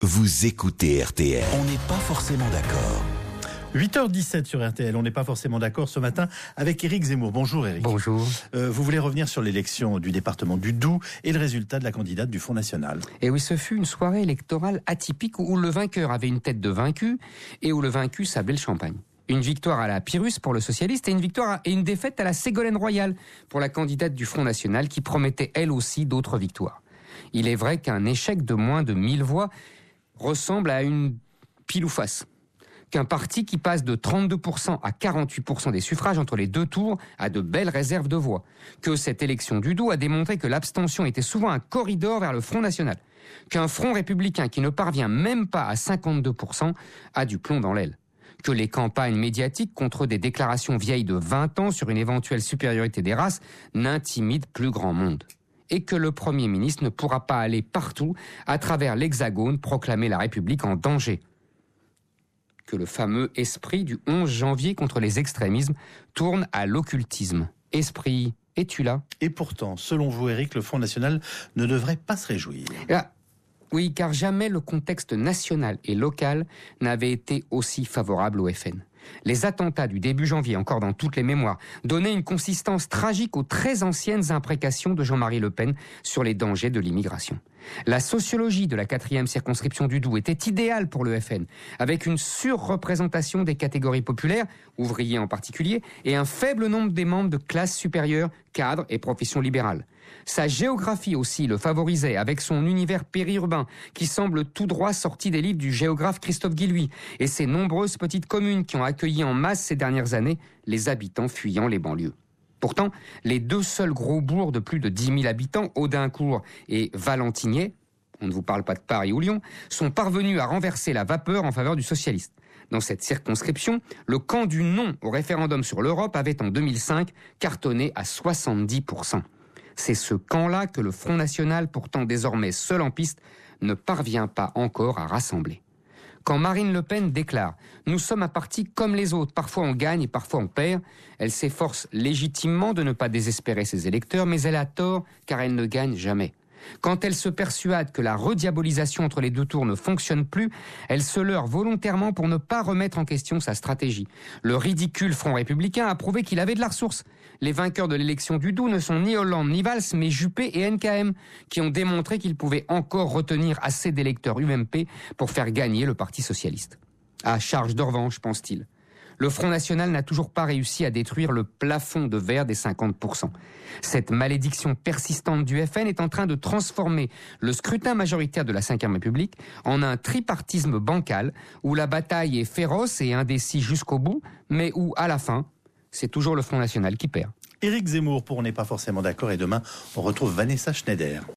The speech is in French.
Vous écoutez RTL. On n'est pas forcément d'accord. 8h17 sur RTL, on n'est pas forcément d'accord ce matin avec Éric Zemmour. Bonjour Éric. Bonjour. Vous voulez revenir sur l'élection du département du Doubs et le résultat de la candidate du Front National. Et oui, ce fut une soirée électorale atypique où le vainqueur avait une tête de vaincu et où le vaincu sablait le champagne. Une victoire à la Pyrrhus pour le socialiste et une défaite à la Ségolène Royal pour la candidate du Front National qui promettait elle aussi d'autres victoires. Il est vrai qu'un échec de moins de 1000 voix ressemble à une pile ou face. Qu'un parti qui passe de 32% à 48% des suffrages entre les deux tours a de belles réserves de voix. Que cette élection du Doubs a démontré que l'abstention était souvent un corridor vers le Front National. Qu'un Front républicain qui ne parvient même pas à 52% a du plomb dans l'aile. Que les campagnes médiatiques contre des déclarations vieilles de 20 ans sur une éventuelle supériorité des races n'intimident plus grand monde. Et que le Premier ministre ne pourra pas aller partout à travers l'Hexagone proclamer la République en danger. Que le fameux esprit du 11 janvier contre les extrémismes tourne à l'occultisme. Esprit, es-tu là ? Et pourtant, selon vous Éric, le Front National ne devrait pas se réjouir. Oui, car jamais le contexte national et local n'avait été aussi favorable au FN. Les attentats du début janvier, encore dans toutes les mémoires, donnaient une consistance tragique aux très anciennes imprécations de Jean-Marie Le Pen sur les dangers de l'immigration. La sociologie de la 4e circonscription du Doubs était idéale pour le FN, avec une surreprésentation des catégories populaires, ouvriers en particulier, et un faible nombre des membres de classes supérieures, cadres et professions libérales. Sa géographie aussi le favorisait, avec son univers périurbain, qui semble tout droit sorti des livres du géographe Christophe Guilluy, et ses nombreuses petites communes qui ont accueilli en masse ces dernières années les habitants fuyant les banlieues. Pourtant, les deux seuls gros bourgs de plus de 10 000 habitants, Audincourt et Valentigney, on ne vous parle pas de Paris ou Lyon, sont parvenus à renverser la vapeur en faveur du socialiste. Dans cette circonscription, le camp du non au référendum sur l'Europe avait en 2005 cartonné à 70%. C'est ce camp-là que le Front National, pourtant désormais seul en piste, ne parvient pas encore à rassembler. Quand Marine Le Pen déclare « Nous sommes un parti comme les autres, parfois on gagne et parfois on perd », elle s'efforce légitimement de ne pas désespérer ses électeurs, mais elle a tort car elle ne gagne jamais. Quand elle se persuade que la rediabolisation entre les deux tours ne fonctionne plus, elle se leurre volontairement pour ne pas remettre en question sa stratégie. Le ridicule Front républicain a prouvé qu'il avait de la ressource. Les vainqueurs de l'élection du Doubs ne sont ni Hollande ni Valls, mais Juppé et NKM, qui ont démontré qu'ils pouvaient encore retenir assez d'électeurs UMP pour faire gagner le Parti socialiste. À charge de revanche, pense-t-il. Le Front National n'a toujours pas réussi à détruire le plafond de verre des 50%. Cette malédiction persistante du FN est en train de transformer le scrutin majoritaire de la Ve République en un tripartisme bancal où la bataille est féroce et indécis jusqu'au bout, mais où, à la fin, c'est toujours le Front National qui perd. Éric Zemmour pour On n'est pas forcément d'accord et demain, on retrouve Vanessa Schneider.